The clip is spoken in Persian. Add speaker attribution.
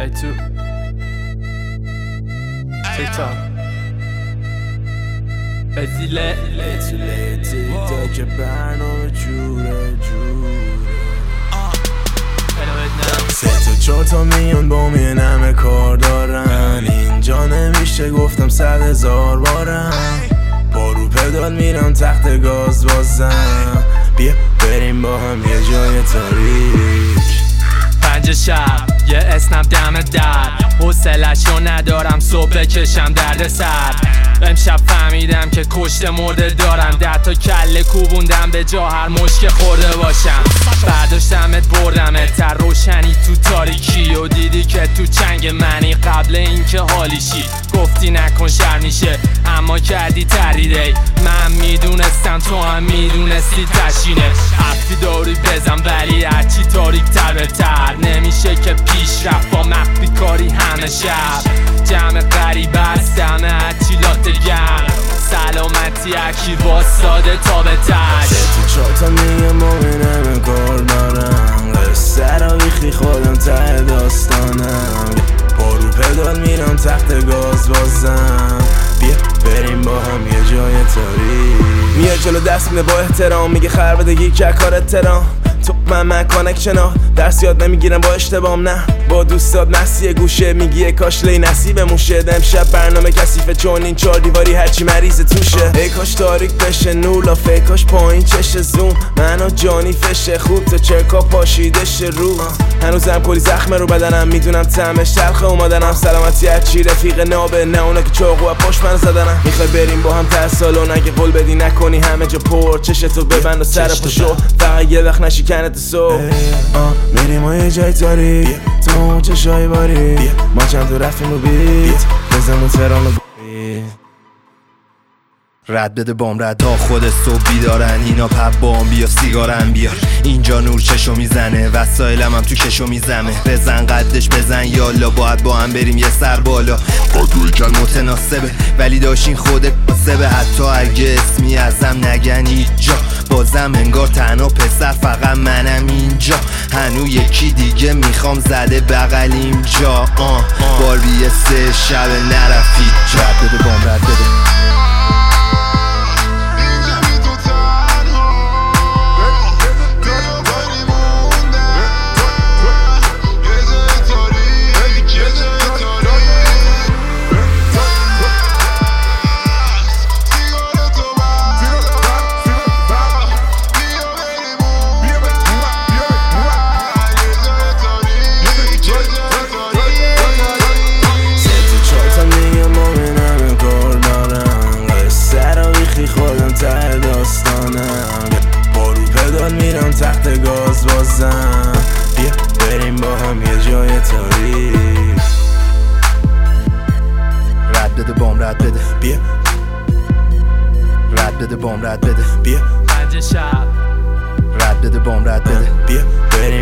Speaker 1: Hey to TikTok بزیله
Speaker 2: تا که برنامه جوره سه تا چهار تا میان با می نمه کار دارن اینجا نمیشه گفتم 100,000 بارم با رو پدال میرم تخت گاز بازم بیا بریم با هم یه جای تاریک
Speaker 1: 5 شب یه اسنپ دم در حوصله‌شو ندارم صبح بکشم درد سر امشب فهمیدم که کشته مرده دارم 10 تا کله کوبوندم به جا هر مشک خورده باشم برداشتمت بردمت تر روشنی تو تاریکی و دیدی که تو چنگ منی قبل اینکه حالیشی گفتی نکن شر میشه اما کردی تریدی من میدونستم تو هم میدونستی تشینه حرفی داری بزن ولی هرچی تاریک تر بهتر نمیشه که پیش رفت با مخفی کاری همه شب جمع غریب است همه هرچی لاته گرم سلامتی اکی واساده تا به تش
Speaker 2: سه تا چهار تا میگه مومنم کار دارم قصه را بیخی خودم ته داستانم با رو پدال میرم تخت گاز بازم بیا بریم با هم یه جای تاریک میاد جلو دست میده با احترام میگه خر بدگی که کار احترام تو من کانکشنا درس یاد نمیگیرم با اشتباهم نه با دوستات نسی گوشه میگی کاش لی نصیب موشه امشب برنامه کثیفه چون این 4 دیواری هرچی مریض توشه ای کاش تاریک بشه نولا فکاش پایین چش زوم منو جانی فشه خوب تو چرکا پاشیدش رو هنوزم کلی زخم رو بدنم میدونم طعمش تلخه اومدنم سلامتی هرچی رفیق نابه نه اونا که چاقو پشت من زدنم میخوای بریم با هم ته سالن اگه قول بدی نکنی همه جا پر چشتو ببند و سر پاشو فقط یه وقت نشی کنت صبح میریم ما یه جای تاریک تو چشای باری ما چند تو رفتیم رو بیت بزنمون ترانو
Speaker 3: رد بده بام رد تا خود صبح بیدارن اینا پب بام بیا سیگارم بیار اینجا نور چشو میزنه وسایلم هم تو کشو میزمه بزن قدش بزن یالا باید با هم بریم یه سر بالا قدوی کل متناسبه ولی داشین خودت کاسبه حتی اگه اسمی ازم نگن اینجا بازم انگار تنها پسر فقط منم اینجا هنو یکی دیگه میخوام زده بغل اینجا باربی 3 شب نرفید رد بده بام رد بده
Speaker 2: میرم تحت گاز بازم بیا بریم با هم یه جای تاریک
Speaker 3: رد بده بام رد بده
Speaker 2: بیا
Speaker 3: رد بده بام رد بده
Speaker 2: بیا
Speaker 1: 5 شب
Speaker 3: رد بده بام رد بده
Speaker 2: بیا بریم